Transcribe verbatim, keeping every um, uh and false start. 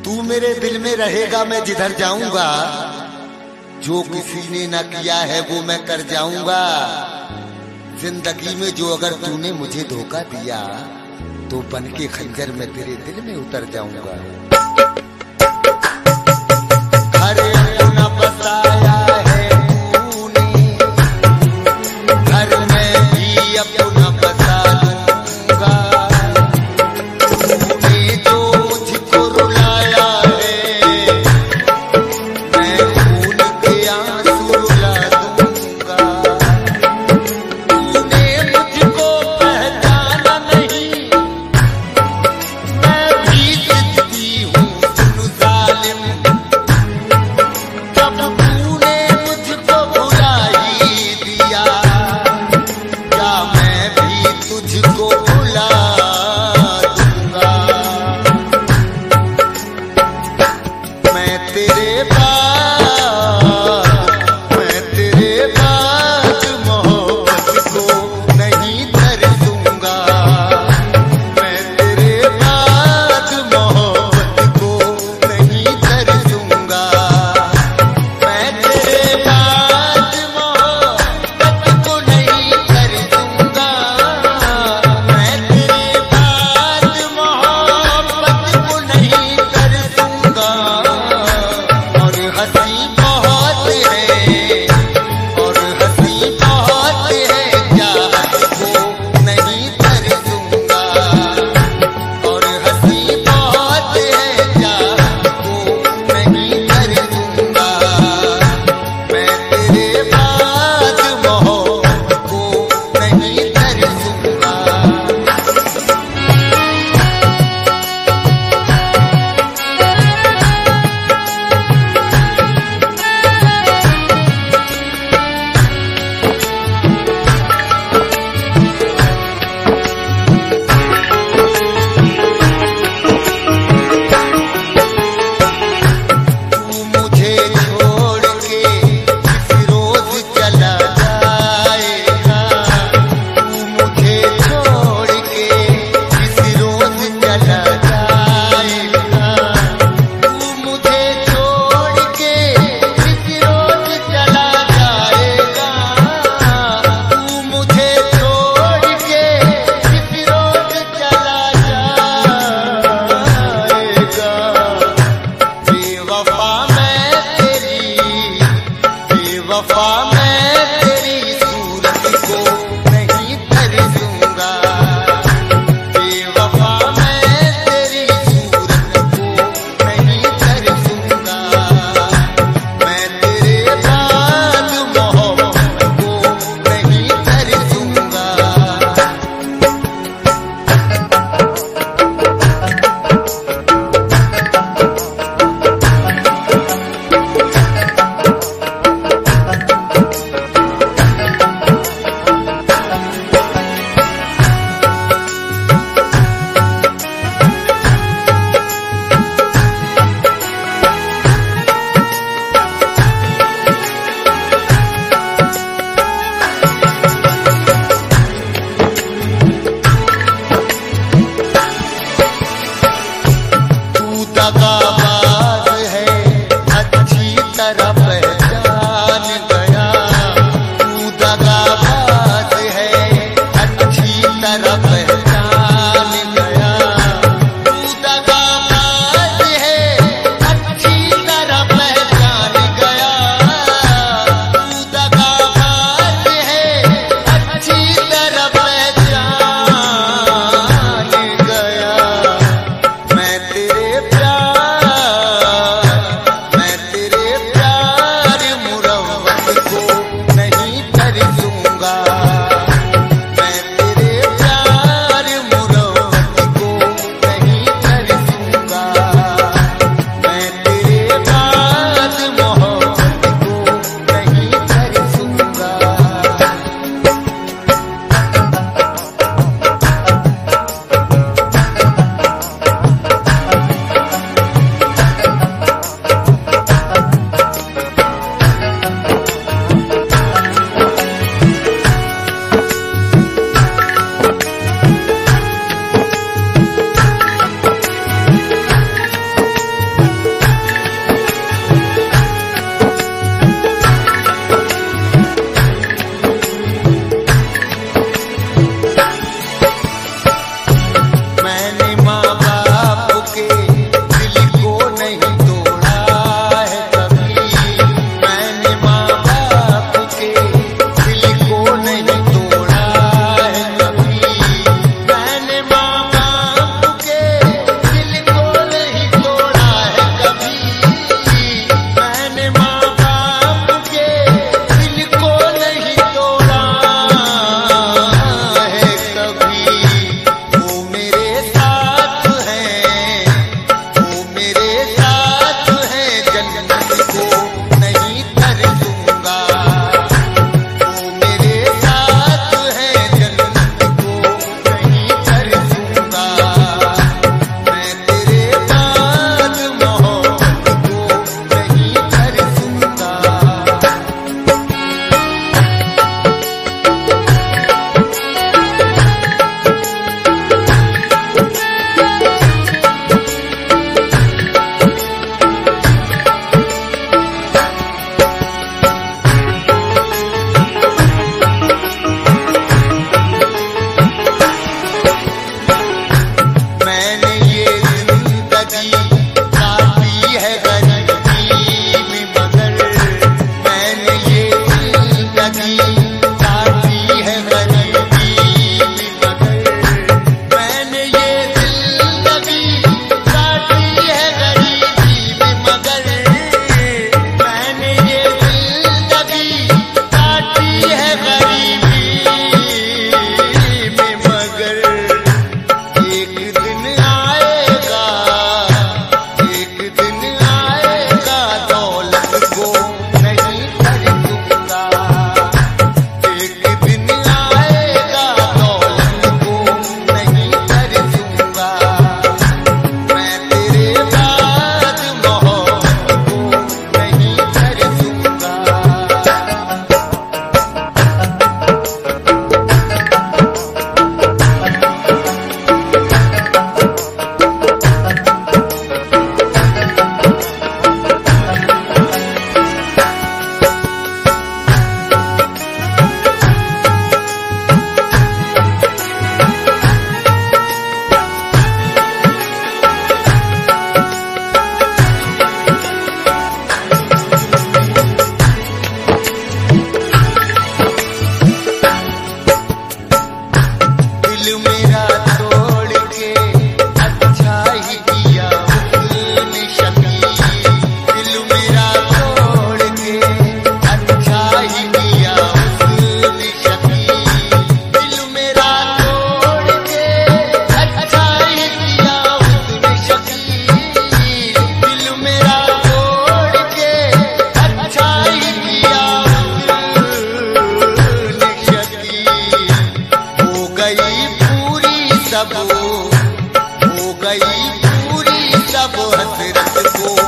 तू मेरे दिल में रहेगा मैं जिधर जाऊंगा, जो किसी ने ना किया है वो मैं कर जाऊंगा। जिंदगी में जो अगर तूने मुझे धोखा दिया, तो बन के खंजर में तेरे दिल में उतर जाऊंगा। घर अपना बसाया है तूने, घर में भी अपना बसा लूंगा। तूने जो मुझको रुलाया है, मैं खून के आंसू रुला दूंगा। तूने मुझको पहचाना नहीं, मैं भी जिद्दी हूँ सुन जालिम। तब तूने मुझको भुला ही दिया, क्या मैं भी तुझको भुला दूंगा। मैं तेरे बाद मैं तेरे बाद मोहब्बत को नहीं तरसूंगा। मैं तेरे बाद मोहब्बत को नहीं तरसूंगा। मैं तेरे बाद मोहब्बत को नहीं तरसूंगा। मैं तेरे बाद मोहब्बत को नहीं तरसूंगा। और हंसी बहुत है, और हंसी बहुत है, चाहत को नहीं तरसूंगा। और हंसी बहुत है, चाहत को नहीं तरसूंगा। मैं तेरे बाद मोहब्बत को नहीं तरसूंगा। तू मुझे छोड़ के किस रोज चला जाएगा। तू मुझे छोड़ के किस रोज चला जाएगा। तू मुझे छोड़ के किस रोज चला जाएगा। तू मुझे छोड़ के किस रोज चला जाएगा। बेवफा मैं तेरी, बेवफा मैं तेरी सूरत को नहीं तरसूंगा। बेवफा मैं तेरी सूरत को नहीं तरसूंगा। मैं तेरे बाद मोहब्बत को नहीं तरसूंगा। तू दगाबाज है, अच्छी तरह पहचान गया। तू दगाबाज है, अच्छी तरह पहचान गया। तू दगाबाज है, अच्छी तरह पहचान गया। तू दगाबाज है, अच्छी तरह पहचान गया। मैं तेरे प्यार गई पूरी सब हसरत को।